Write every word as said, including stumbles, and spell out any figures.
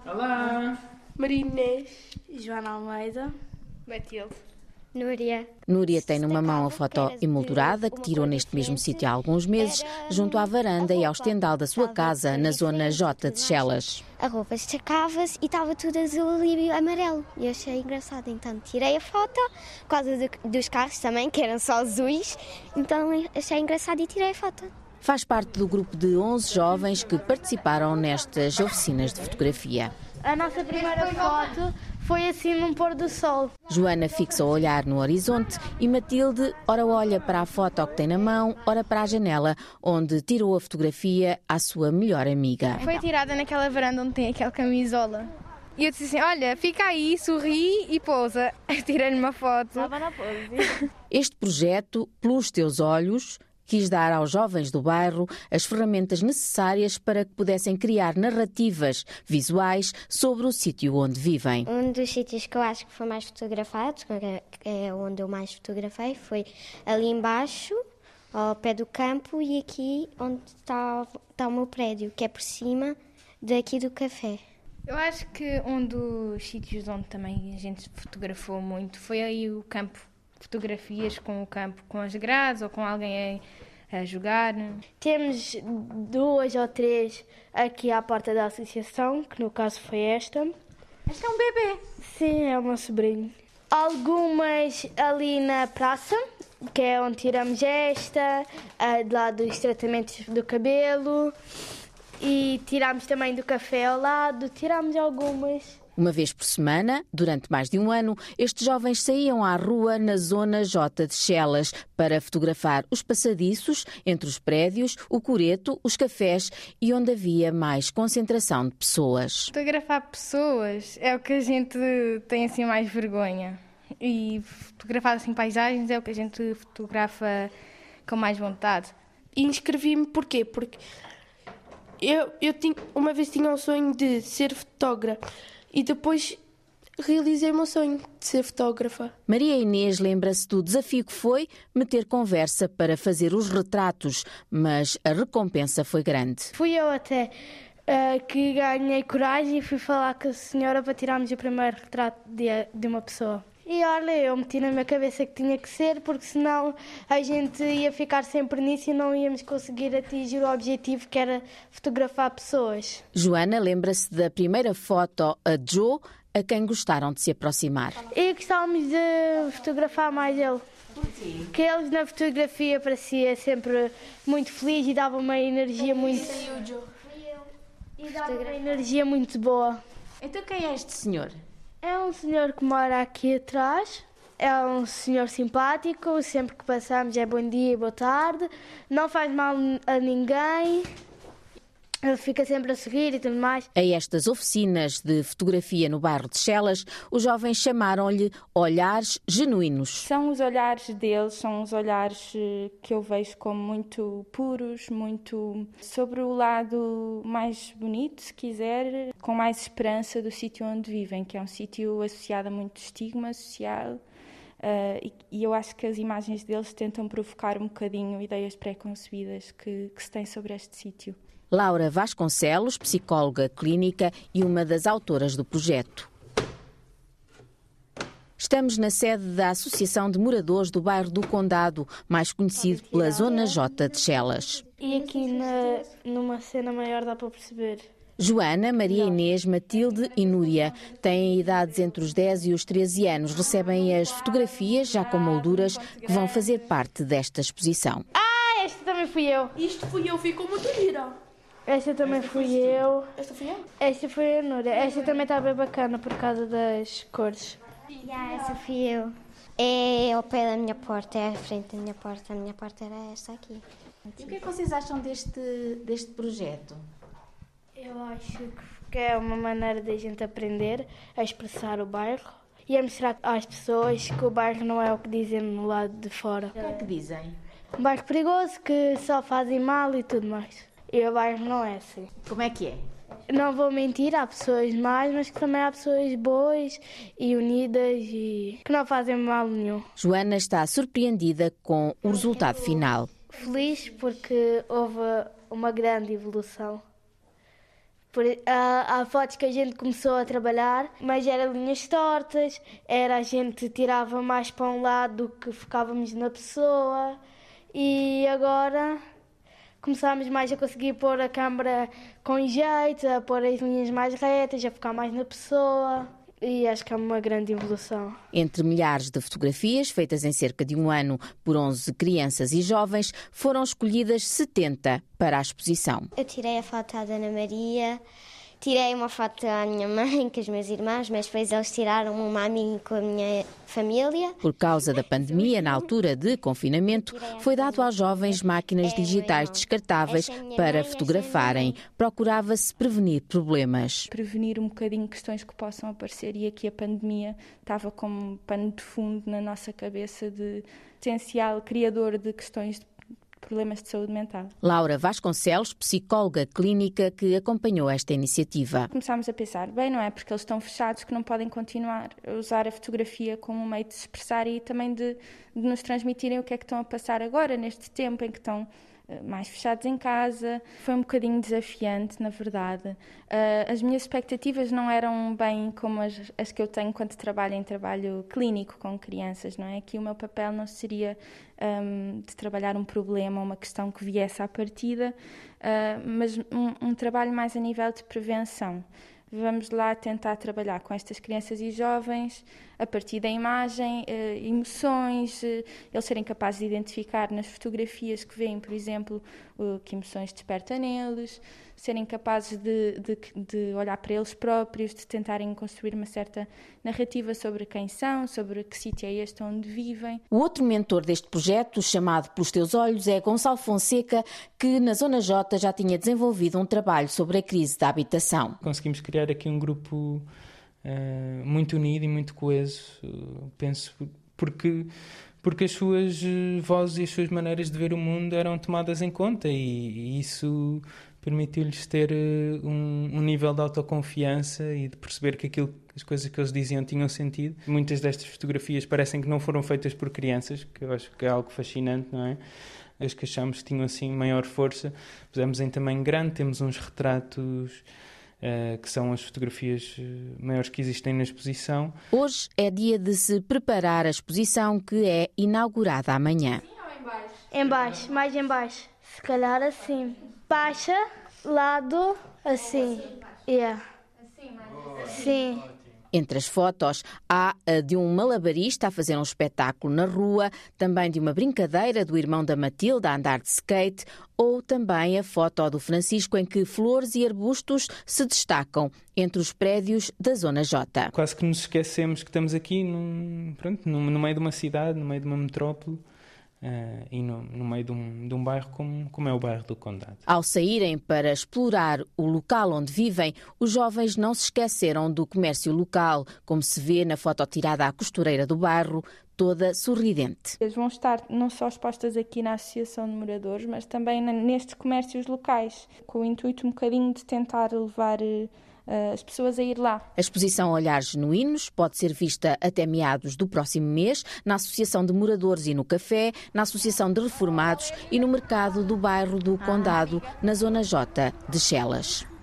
Olá! Maria Inês, Joana Almeida, Matilde. Núria. Núria tem numa mão a foto emoldurada que tirou neste mesmo sítio há alguns meses, junto à varanda e ao estendal da sua casa, na zona J de Chelas. A roupa destacava-se e estava tudo azul e amarelo. E eu achei engraçado, então tirei a foto, por causa do, dos carros também, que eram só azuis, então achei engraçado e tirei a foto. Faz parte do grupo de onze jovens que participaram nestas oficinas de fotografia. A nossa primeira foto foi assim num pôr do sol. Joana fixa o olhar no horizonte e Matilde ora olha para a foto que tem na mão, ora para a janela, onde tirou a fotografia à sua melhor amiga. Foi tirada naquela varanda onde tem aquela camisola. E eu disse assim, olha, fica aí, sorri e pousa. Tirei-lhe uma foto. Estava na pose. Este projeto, Pelos Teus Olhos, quis dar aos jovens do bairro as ferramentas necessárias para que pudessem criar narrativas visuais sobre o sítio onde vivem. Um dos sítios que eu acho que foi mais fotografado, que é onde eu mais fotografei, foi ali embaixo, ao pé do campo, e aqui onde está, está o meu prédio, que é por cima daqui do café. Eu acho que um dos sítios onde também a gente fotografou muito foi aí o campo. Fotografias com o campo, com as grades ou com alguém a, a jogar. Temos duas ou três aqui à porta da associação, que no caso foi esta. Este é um bebê. Sim, é o meu sobrinho. Algumas ali na praça, que é onde tiramos esta, de lá dos tratamentos do cabelo, e tiramos também do café ao lado, tiramos algumas. Uma vez por semana, durante mais de um ano, estes jovens saíam à rua na zona J de Chelas para fotografar os passadiços entre os prédios, o coreto, os cafés e onde havia mais concentração de pessoas. Fotografar pessoas é o que a gente tem assim mais vergonha. E fotografar assim paisagens é o que a gente fotografa com mais vontade. E inscrevi-me porquê? Porque eu, eu tinha, uma vez tinha o sonho de ser fotógrafa. E depois realizei o meu sonho de ser fotógrafa. Maria Inês lembra-se do desafio que foi meter conversa para fazer os retratos, mas a recompensa foi grande. Fui eu até uh, que ganhei coragem e fui falar com a senhora para tirarmos o primeiro retrato de, de uma pessoa. E olha, eu meti na minha cabeça que tinha que ser, porque senão a gente ia ficar sempre nisso e não íamos conseguir atingir o objetivo, que era fotografar pessoas. Joana lembra-se da primeira foto a Joe, a quem gostaram de se aproximar. E gostávamos de fotografar mais ele. Porquê? Porque eles na fotografia parecia sempre muito feliz e dava uma energia muito... E dava uma energia muito boa. Então quem é este senhor? É um senhor que mora aqui atrás, é um senhor simpático, sempre que passamos é bom dia e boa tarde, não faz mal a ninguém, ele fica sempre a sorrir e tudo mais. A estas oficinas de fotografia no bairro de Chelas, os jovens chamaram-lhe olhares genuínos. São os olhares deles, são os olhares que eu vejo como muito puros, muito sobre o lado mais bonito, se quiser, com mais esperança do sítio onde vivem, que é um sítio associado a muito estigma social. Uh, e, e eu acho que as imagens deles tentam provocar um bocadinho ideias pré-concebidas que, que se tem sobre este sítio. Laura Vasconcelos, psicóloga clínica e uma das autoras do projeto. Estamos na sede da Associação de Moradores do Bairro do Condado, mais conhecido pela Zona J de Chelas. E aqui na, numa cena maior dá para perceber. Joana, Maria Inês, Matilde e Núria têm idades entre os dez e os treze anos. Recebem as fotografias, já com molduras, que vão fazer parte desta exposição. Ah, esta também fui eu. Isto fui eu, ficou muito gira. Esta também fui eu. Esta fui eu? Esta foi a Núria. Esta também está bem bacana por causa das cores. Yeah, essa fui eu. É ao pé da minha porta, é à frente da minha porta. A minha porta era esta aqui. E o que é que vocês acham deste, deste projeto? Eu acho que é uma maneira de a gente aprender a expressar o bairro e a mostrar às pessoas que o bairro não é o que dizem no lado de fora. O que é que dizem? Um bairro perigoso, que só fazem mal e tudo mais. E o bairro não é assim. Como é que é? Não vou mentir, há pessoas más, mas que também há pessoas boas e unidas e que não fazem mal nenhum. Joana está surpreendida com o resultado final. Feliz porque houve uma grande evolução. Por, há, há fotos que a gente começou a trabalhar, mas eram linhas tortas, era a gente tirava mais para um lado do que focávamos na pessoa e agora começámos mais a conseguir pôr a câmara com jeito, a pôr as linhas mais retas, a focar mais na pessoa. E acho que é uma grande evolução. Entre milhares de fotografias, feitas em cerca de um ano por onze crianças e jovens, foram escolhidas setenta para a exposição. Eu tirei a foto à Dona Maria, tirei uma foto à minha mãe, com os meus irmãos, mas depois eles tiraram uma a mim com a minha família. Por causa da pandemia, na altura de confinamento, foi dado aos jovens máquinas digitais descartáveis para fotografarem. Procurava-se prevenir problemas. Prevenir um bocadinho questões que possam aparecer, e aqui a pandemia estava como um pano de fundo na nossa cabeça de potencial criador de questões de problemas de saúde mental. Laura Vasconcelos, psicóloga clínica que acompanhou esta iniciativa. Começámos a pensar, bem, não é porque eles estão fechados que não podem continuar a usar a fotografia como um meio de se expressar e também de, de nos transmitirem o que é que estão a passar agora, neste tempo em que estão mais fechados em casa. Foi um bocadinho desafiante, na verdade. Uh, as minhas expectativas não eram bem como as, as que eu tenho quando trabalho em trabalho clínico com crianças, não é? Aqui o meu papel não seria um, de trabalhar um problema, uma questão que viesse à partida, uh, mas um, um trabalho mais a nível de prevenção. Vamos lá tentar trabalhar com estas crianças e jovens, a partir da imagem, emoções, eles serem capazes de identificar nas fotografias que veem, por exemplo, que emoções desperta neles, serem capazes de, de, de olhar para eles próprios, de tentarem construir uma certa narrativa sobre quem são, sobre que sítio é este onde vivem. O outro mentor deste projeto, chamado Pelos Teus Olhos, é Gonçalo Fonseca, que na Zona J já tinha desenvolvido um trabalho sobre a crise da habitação. Conseguimos criar aqui um grupo uh, muito unido e muito coeso, uh, penso, porque... porque as suas vozes e as suas maneiras de ver o mundo eram tomadas em conta e, e isso permitiu-lhes ter um, um nível de autoconfiança e de perceber que aquilo, as coisas que eles diziam tinham sentido. Muitas destas fotografias parecem que não foram feitas por crianças, que eu acho que é algo fascinante, não é? As que achamos que tinham assim maior força. Pusemos em tamanho grande, temos uns retratos... Uh, que são as fotografias maiores que existem na exposição. Hoje é dia de se preparar a exposição que é inaugurada amanhã. Assim ou em baixo? Em baixo, mais em baixo. Se calhar assim. Baixa, lado, assim. Yeah. Assim, mais assim. Sim. Entre as fotos há a de um malabarista a fazer um espetáculo na rua, também de uma brincadeira do irmão da Matilda a andar de skate, ou também a foto do Francisco em que flores e arbustos se destacam entre os prédios da Zona J. Quase que nos esquecemos que estamos aqui num, pronto, no, no meio de uma cidade, no meio de uma metrópole. Uh, e no, no meio de um, de um bairro como, como é o bairro do Condado. Ao saírem para explorar o local onde vivem, os jovens não se esqueceram do comércio local, como se vê na foto tirada à costureira do bairro, toda sorridente. Eles vão estar não só expostas aqui na Associação de Moradores, mas também nestes comércios locais, com o intuito um bocadinho de tentar levar as pessoas a ir lá. A exposição Olhares Genuínos pode ser vista até meados do próximo mês na Associação de Moradores e no Café, na Associação de Reformados e no Mercado do Bairro do Condado, na Zona J de Chelas.